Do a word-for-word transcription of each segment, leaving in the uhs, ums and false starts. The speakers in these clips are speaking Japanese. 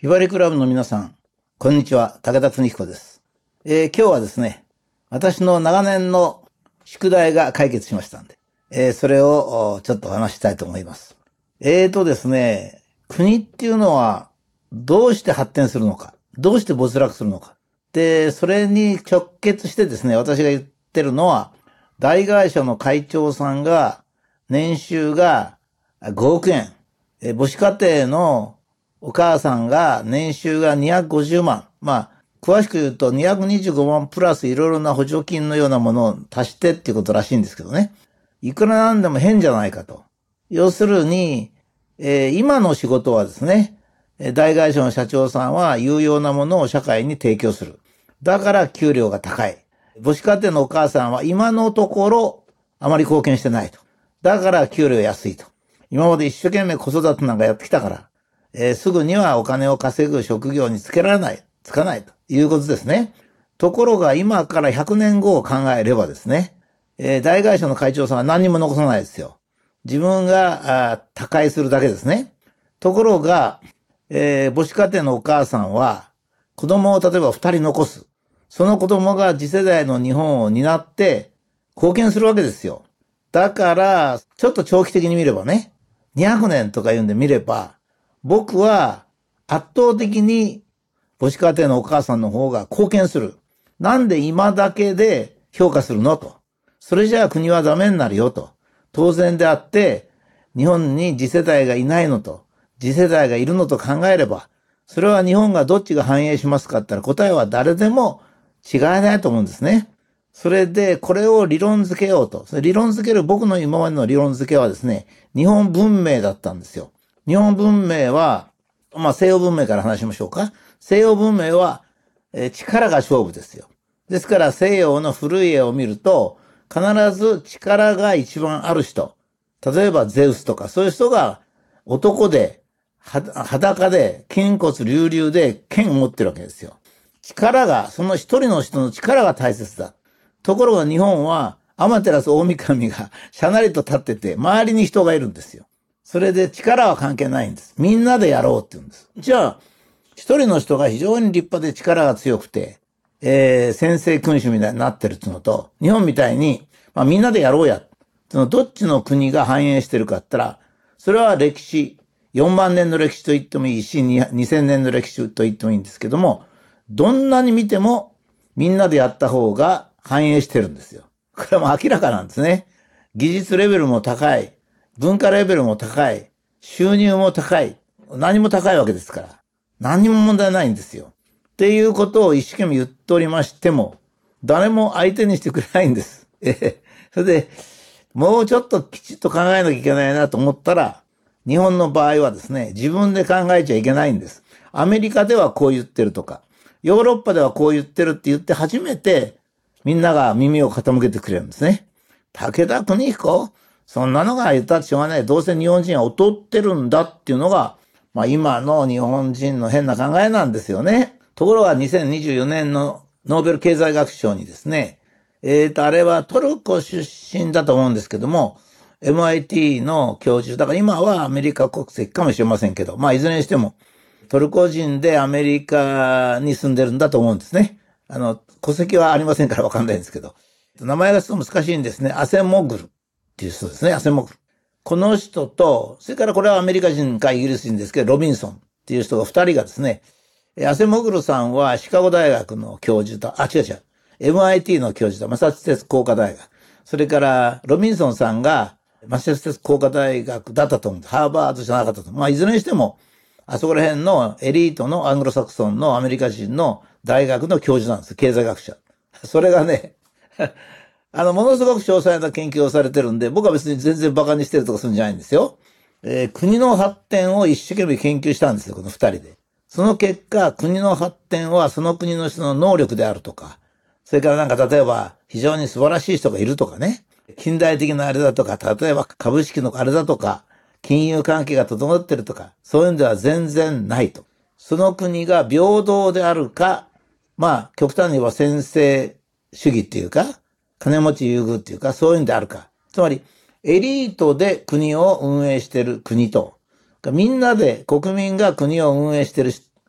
ひばりクラブの皆さん、こんにちは、武田邦彦です。えー、今日はですね、私の長年の宿題が解決しましたんで、えー、それをちょっとお話したいと思います。えーとですね、国っていうのはどうして発展するのか、どうして没落するのか。で、それに直結してですね、私が言ってるのは、大会社の会長さんが年収がごおくえん、えー、母子家庭のお母さんが年収がにひゃくごじゅうまん。まあ、詳しく言うとにひゃくにじゅうごまんプラスいろいろな補助金のようなものを足してっていうことらしいんですけどね。いくらなんでも変じゃないかと。要するに、えー、今の仕事はですね、大会社の社長さんは有用なものを社会に提供する。だから給料が高い。母子家庭のお母さんは今のところあまり貢献してないと。だから給料安いと。今まで一生懸命子育てなんかやってきたから、えー、すぐにはお金を稼ぐ職業に就けられない、つかないということですね。ところが今からひゃくねんごを考えればですね、えー、大会社の会長さんは何にも残さないですよ。自分が他界するだけですね。ところが、えー、母子家庭のお母さんは子供を例えば二人残す。その子供が次世代の日本を担って貢献するわけですよ。だから、ちょっと長期的に見ればね、にひゃくねんとか言うんで見れば、僕は圧倒的に母子家庭のお母さんの方が貢献する。なんで今だけで評価するのと。それじゃあ国はダメになるよと。当然であって、日本に次世代がいないのと、次世代がいるのと考えれば、それは日本がどっちが反映しますかって言ったら答えは誰でも違いないと思うんですね。それでこれを理論づけようと。それ理論づける僕の今までの理論づけはですね、日本文明だったんですよ。日本文明は、まあ西洋文明から話しましょうか。西洋文明は、えー、力が勝負ですよ。ですから西洋の古い絵を見ると、必ず力が一番ある人。例えばゼウスとかそういう人が男で、裸で、筋骨隆々で剣を持ってるわけですよ。力が、その一人の人の力が大切だ。ところが日本は、天照大神がしゃなりと立ってて、周りに人がいるんですよ。それで力は関係ないんです。みんなでやろうって言うんです。じゃあ、一人の人が非常に立派で力が強くて、えー、先制君主みたいになってるっていうのと、日本みたいに、まあみんなでやろうや。そのどっちの国が繁栄してるかって言ったら、それは歴史、よんまんねんの歴史と言ってもいいし、にせんねんの歴史と言ってもいいんですけども、どんなに見てもみんなでやった方が繁栄してるんですよ。これはもう明らかなんですね。技術レベルも高い。文化レベルも高い。収入も高い。何も高いわけですから。何にも問題ないんですよ。っていうことを一生懸命言っておりましても、誰も相手にしてくれないんです。えそれで、もうちょっときちっと考えなきゃいけないなと思ったら、日本の場合はですね、自分で考えちゃいけないんです。アメリカではこう言ってるとか、ヨーロッパではこう言ってるって言って初めて、みんなが耳を傾けてくれるんですね。武田邦彦そんなのが言ったってしょうがない。どうせ日本人は劣ってるんだっていうのが、まあ今の日本人の変な考えなんですよね。ところがにせんにじゅうよねんのノーベル経済学賞にですね、えーと、あれはトルコ出身だと思うんですけども、エムアイティー の教授、だから今はアメリカ国籍かもしれませんけど、まあいずれにしてもトルコ人でアメリカに住んでるんだと思うんですね。あの、戸籍はありませんからわかんないんですけど。名前がちょっと難しいんですね。アセモグルっていう人ですね。アセモグル。この人と、それからこれはアメリカ人かイギリス人ですけど、ロビンソンっていう人が二人がですね、アセモグルさんはシカゴ大学の教授だ。あ、違う違う。エムアイティー の教授だ。マサチューセッツ工科大学。それからロビンソンさんがマサチューセッツ工科大学だったと思うんです。ハーバードじゃなかったと思う。まあ、いずれにしても、あそこら辺のエリートのアングロサクソンのアメリカ人の大学の教授なんです。経済学者。それがね、あの、ものすごく詳細な研究をされてるんで、僕は別に全然バカにしてるとかするんじゃないんですよ。えー、国の発展を一生懸命研究したんですよ、この二人で。その結果、国の発展はその国の人の能力であるとか、それからなんか例えば非常に素晴らしい人がいるとかね、近代的なあれだとか、例えば株式のあれだとか、金融関係が整ってるとか、そういうんでは全然ないと。その国が平等であるか、まあ、極端に言えば専制主義っていうか、金持ち優遇っていうか、そういうんであるか。つまり、エリートで国を運営している国と、みんなで国民が国を運営している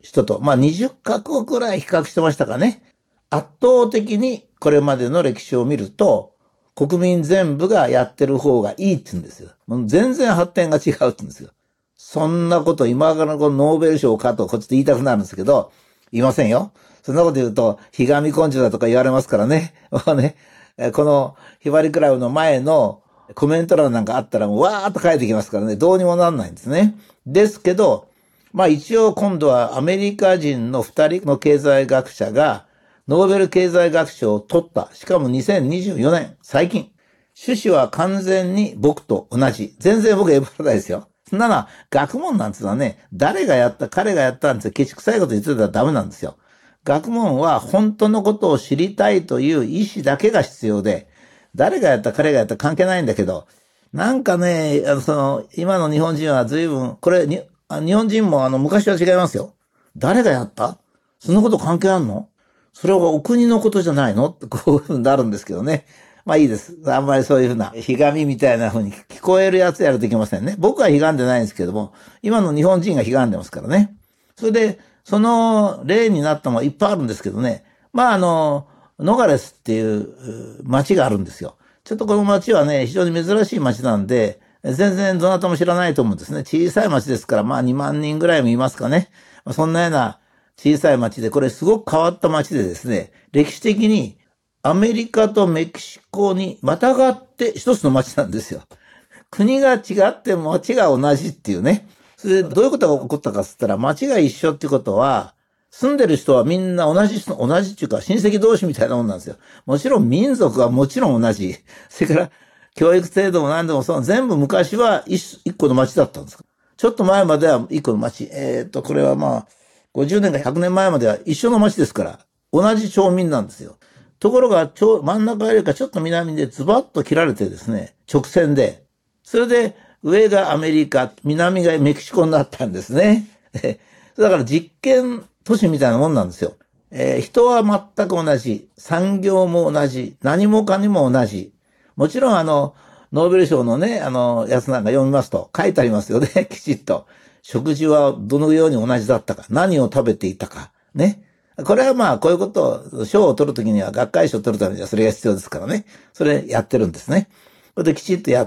人と、まあにじゅっカ国くらい比較してましたかね。圧倒的にこれまでの歴史を見ると、国民全部がやってる方がいいって言うんですよ。もう全然発展が違うって言うんですよ。そんなこと今からのノーベル賞かとこっちで言いたくなるんですけど、言いませんよ。そんなこと言うと、ひがみ根性だとか言われますからね。もうね、このひばりクラブの前のコメント欄なんかあったらもうわーっと書いてきますからね、どうにもなんないんですね。ですけど、まあ一応今度はアメリカ人の二人の経済学者がノーベル経済学賞を取った。しかもにせんにじゅうよねん、最近。趣旨は完全に僕と同じ。全然僕エブラないですよ。そんなのは学問なんつうのはね、誰がやった、彼がやったんですよ。ケチくさいこと言ってたらダメなんですよ。学問は本当のことを知りたいという意思だけが必要で、誰がやった、彼がやった関係ないんだけど、なんかね、あの、その、今の日本人は随分、これ、に日本人もあの、昔は違いますよ。誰がやった？そんなこと関係あんの？それはお国のことじゃないのってこういうふうになるんですけどね。まあいいです。あんまりそういうふうな、ひがみみたいなふうに聞こえるやつやるといけませんね。僕はひがんでないんですけども、今の日本人がひがんでますからね。それで、その例になったのはいっぱいあるんですけどね。まああの、ノガレスっていう町があるんですよ。ちょっとこの町はね、非常に珍しい町なんで、全然どなたも知らないと思うんですね。小さい町ですから、まあにまんにんぐらいもいますかね。そんなような小さい町で、これすごく変わった町でですね、歴史的にアメリカとメキシコにまたがって一つの町なんですよ。国が違って町が同じっていうね。それでどういうことが起こったかっつったら、町が一緒ってことは、住んでる人はみんな同じ人、同じっていうか親戚同士みたいなもんなんですよ。もちろん民族はもちろん同じ。それから教育制度も何でもそう、全部昔は一一個の町だったんです。ちょっと前までは一個の町。えっと、これはまあ、ごじゅうねんかひゃくねんまえまでは一緒の町ですから、同じ町民なんですよ。ところが、ちょ真ん中よりかちょっと南でズバッと切られてですね、直線で。それで、上がアメリカ、南がメキシコになったんですね。だから実験都市みたいなもんなんですよ。えー、人は全く同じ。産業も同じ。何もかにも同じ。もちろんあの、ノーベル賞のね、あの、やつなんか読みますと書いてありますよね、きちっと。食事はどのように同じだったか。何を食べていたか。ね。これはまあ、こういうことを、賞を取るときには、学会賞を取るためにはそれが必要ですからね。それやってるんですね。それできちっとやって、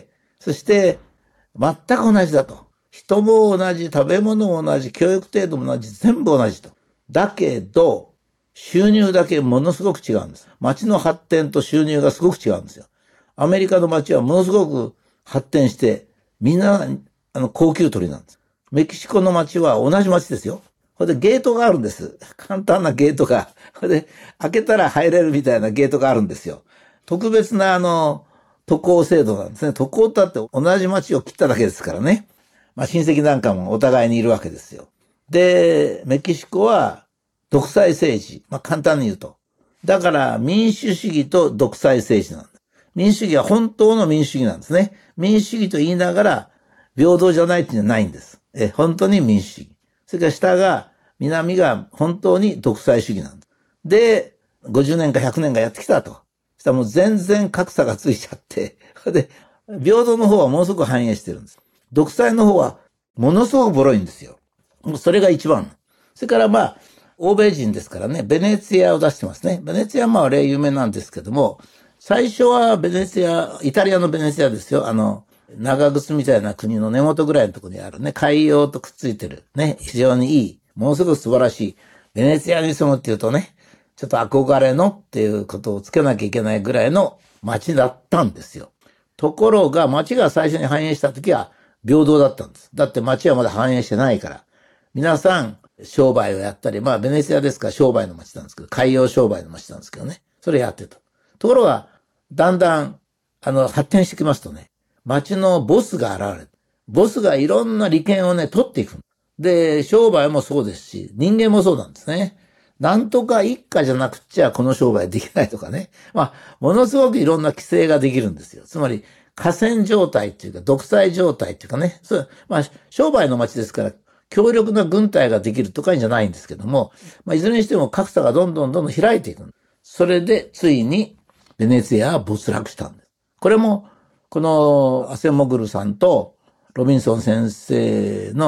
そして、全く同じだと。人も同じ、食べ物も同じ、教育程度も同じ、全部同じと。だけど、収入だけものすごく違うんです。街の発展と収入がすごく違うんですよ。アメリカの街はものすごく発展して、みんな、あの、高級鳥なんです。メキシコの街は同じ街ですよ。これでゲートがあるんです。簡単なゲートが。これで開けたら入れるみたいなゲートがあるんですよ。特別なあの、渡航制度なんですね。渡航だって同じ街を切っただけですからね。まあ親戚なんかもお互いにいるわけですよ。で、メキシコは独裁政治。まあ簡単に言うと。だから民主主義と独裁政治なんです。民主主義は本当の民主主義なんですね。民主主義と言いながら平等じゃないっていうのはないんです。え、本当に民主主義。それから下が、南が本当に独裁主義なんです。で、ごじゅうねんかひゃくねんかやってきたと。そしたらもう全然格差がついちゃって、で、平等の方はものすごく反映してるんです。独裁の方はものすごくボロいんですよ。もうそれが一番。それからまあ、欧米人ですからね、ベネツィアを出してますね。ベネツィアはまあ、あれ有名なんですけども、最初はベネツィア、イタリアのベネツィアですよ。あの、長靴みたいな国の根元ぐらいのところにあるね、海洋とくっついてるね、非常にいい、ものすごく素晴らしい。ベネツィアに住むっていうとね、ちょっと憧れのっていうことをつけなきゃいけないぐらいの街だったんですよ。ところが街が最初に繁栄した時は平等だったんです。だって街はまだ繁栄してないから。皆さん商売をやったり、まあベネツィアですから商売の街なんですけど、海洋商売の街なんですけどね。それやってた。ところが、だんだん、あの、発展してきますとね、町のボスが現れる。ボスがいろんな利権をね、取っていく。で、商売もそうですし、人間もそうなんですね。なんとか一家じゃなくっちゃこの商売できないとかね。まあ、ものすごくいろんな規制ができるんですよ。つまり、寡占状態っていうか、独裁状態っていうかね。そう、まあ、商売の町ですから、強力な軍隊ができるとかじゃないんですけども、まあ、いずれにしても格差がどんどんどんどん開いていく。それで、ついに、ベネツィアは没落したんです。これも、このアセモグルさんとロビンソン先生の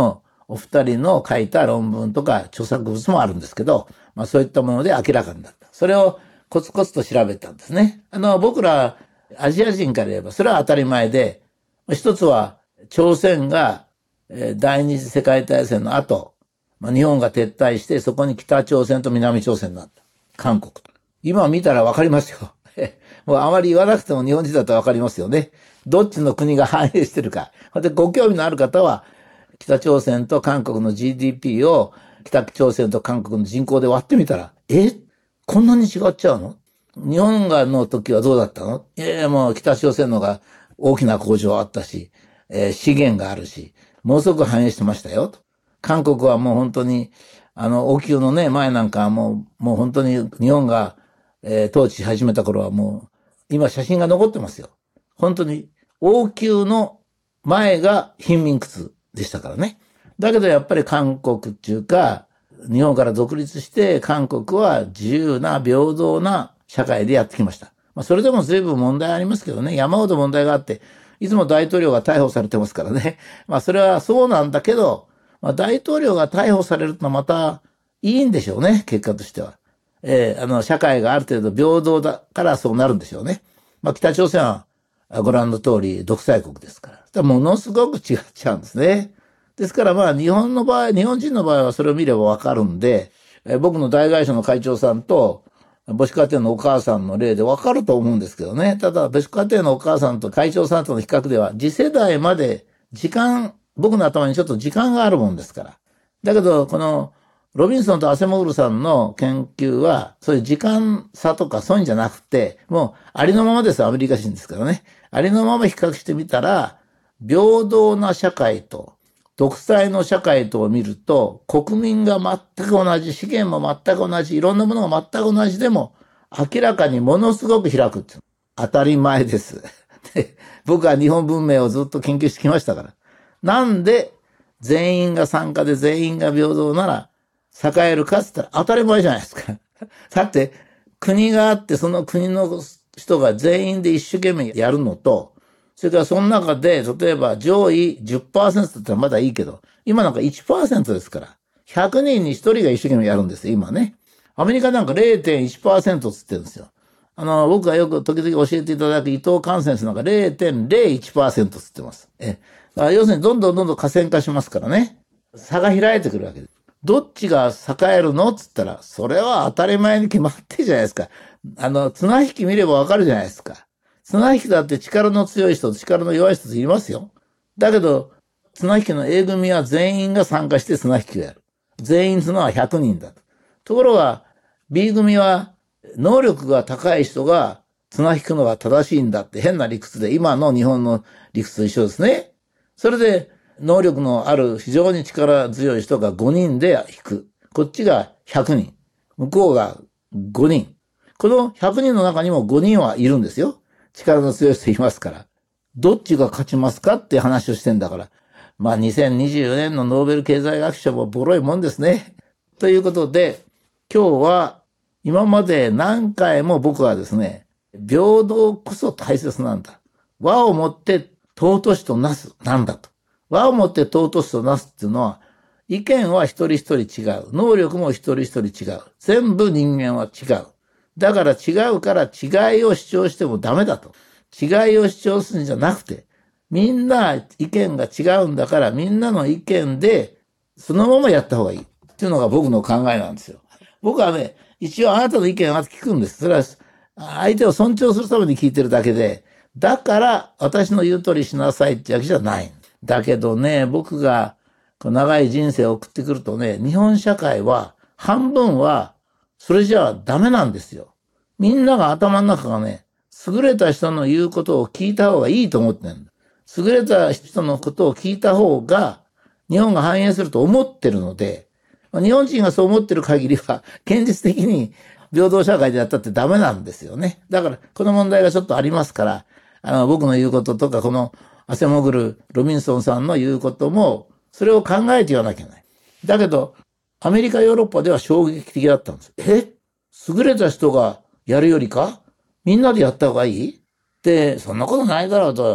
お二人の書いた論文とか著作物もあるんですけど、まあそういったもので明らかになった。それをコツコツと調べたんですね。あの、僕らアジア人から言えばそれは当たり前で、一つは朝鮮が第二次世界大戦の後、まあ、日本が撤退してそこに北朝鮮と南朝鮮になった。韓国と。今見たらわかりますよ。もうあまり言わなくても日本人だとわかりますよね。どっちの国が反映してるか。で、ご興味のある方は、北朝鮮と韓国の ジーディーピー を北朝鮮と韓国の人口で割ってみたら、えこんなに違っちゃうの？日本がの時はどうだったの？いやいや、もう北朝鮮のが大きな工場あったし、えー、資源があるし、ものすごく反映してましたよと。韓国はもう本当に、あの、王宮のね、前なんかはもう、もう本当に日本が、えー、統治し始めた頃はもう、今写真が残ってますよ。本当に、王宮の前が貧民窟でしたからね。だけどやっぱり韓国っていうか、日本から独立して韓国は自由な平等な社会でやってきました。まあそれでも随分問題ありますけどね、山ほど問題があって、いつも大統領が逮捕されてますからね。まあそれはそうなんだけど、まあ大統領が逮捕されるのはまたいいんでしょうね、結果としては。えー、あの、社会がある程度平等だからそうなるんでしょうね。まあ北朝鮮はご覧の通り独裁国ですから。ものすごく違っちゃうんですね。ですからまあ日本の場合、日本人の場合はそれを見ればわかるんで、え僕の大会社の会長さんと母子家庭のお母さんの例でわかると思うんですけどね。ただ母子家庭のお母さんと会長さんとの比較では次世代まで時間、僕の頭にちょっと時間があるもんですから。だけどこのロビンソンとアセモグルさんの研究はそういう時間差とかそういうんじゃなくて、もうありのままです、アメリカ人ですからね。ありのまま比較してみたら、平等な社会と独裁の社会とを見ると、国民が全く同じ、資源も全く同じ、いろんなものが全く同じでも、明らかにものすごく開くっていう。当たり前です。で僕は日本文明をずっと研究してきましたから。なんで全員が参加で全員が平等なら栄えるかって言ったら当たり前じゃないですか。だって国があってその国の人が全員で一生懸命やるのと、それからその中で、例えば上位 じゅっパーセント だったらまだいいけど、今なんか いちパーセント ですから、ひゃくにんにひとりが一生懸命やるんですよ、今ね。アメリカなんか れいてんいちパーセント つってるんですよ。あの、僕がよく時々教えていただく伊藤寛先生なんか れいてんれいいちパーセント つってます。え、だから要するにどんどんどんどん河川化しますからね。差が開いてくるわけです。どっちが栄えるのっつったら、それは当たり前に決まってるじゃないですか。あの、綱引き見ればわかるじゃないですか。綱引きだって力の強い人と力の弱い人といますよ。だけど、綱引きの A 組は全員が参加して綱引きをやる。全員というのはひゃくにんだと。ところが、B 組は能力が高い人が綱引くのが正しいんだって変な理屈で、今の日本の理屈と一緒ですね。それで、能力のある非常に力強い人がごにんで引く。こっちがひゃくにん。向こうがごにん。このひゃくにんの中にもごにんはいるんですよ。力の強い人いますから。どっちが勝ちますかって話をしてんだから。まあにせんにじゅうよねんのノーベル経済学賞もボロいもんですね。ということで、今日は今まで何回も僕はですね、平等こそ大切なんだ。和をもって尊しとなすなんだと。和をもって尊しとなすっていうのは、意見は一人一人違う。能力も一人一人違う。全部人間は違う。だから違うから違いを主張してもダメだと。違いを主張するんじゃなくて、みんな意見が違うんだからみんなの意見でそのままやった方がいい。っていうのが僕の考えなんですよ。僕はね、一応あなたの意見は聞くんです。それは相手を尊重するために聞いてるだけで、だから私の言う通りしなさいってわけじゃない。だけどね、僕が長い人生を送ってくるとね、日本社会は半分はそれじゃあダメなんですよ。みんなが頭の中がね、優れた人の言うことを聞いた方がいいと思ってるんだ。優れた人のことを聞いた方が日本が繁栄すると思ってるので、日本人がそう思ってる限りは現実的に平等社会でやったってダメなんですよね。だからこの問題がちょっとありますから、あの僕の言うこととかこのアセモグル・ロビンソンさんの言うこともそれを考えて言わなきゃいけない。だけどアメリカ、ヨーロッパでは衝撃的だったんです。え？優れた人がやるよりかみんなでやった方がいいって、そんなことないだろうと。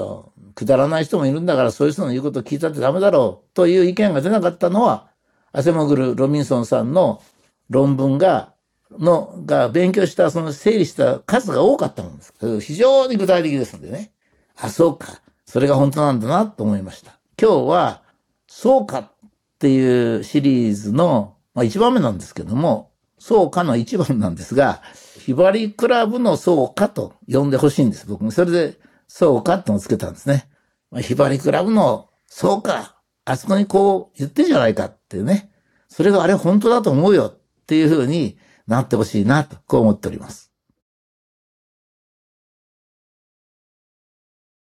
くだらない人もいるんだからそういう人の言うことを聞いたってダメだろうという意見が出なかったのは、アセモグル・ロビンソンさんの論文が、の、が勉強した、その整理した数が多かったもんです。非常に具体的ですのでね。あ、そうか。それが本当なんだなと思いました。今日は、そうかっていうシリーズの、まあ一番目なんですけども、そうかの一番なんですが、ひばりクラブのそうかと呼んでほしいんです。僕もそれで、そうかってのをつけたんですね。まあ、ひばりクラブのそうか。あそこにこう言ってんじゃないかっていうね。それがあれ本当だと思うよっていうふうになってほしいなと、こう思っております。